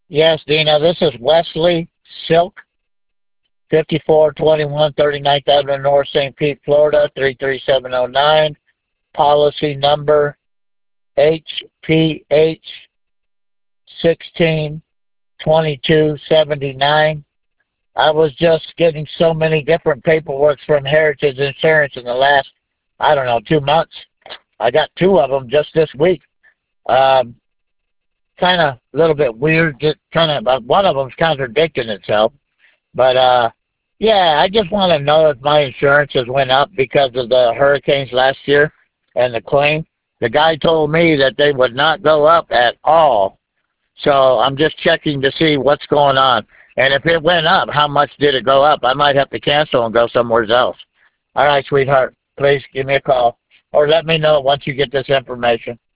Yes, Dina, this is Wesley Silk, 5421 39th Avenue North, St. Pete, Florida, 33709. Policy number HPH 162279. I was just getting so many different paperwork from Heritage Insurance in the last, I don't know, 2 months. I got two of them just this week. Um, Kind of a little bit weird. Just kind of, one of them's contradicting itself. But yeah, I just want to know if my insurance has went up because of the hurricanes last year and the claim. The guy told me that they would not go up at all. So I'm just checking to see what's going on. And if it went up, how much did it go up? I might have to cancel and go somewhere else. All right, sweetheart. Please give me a call or let me know once you get this information.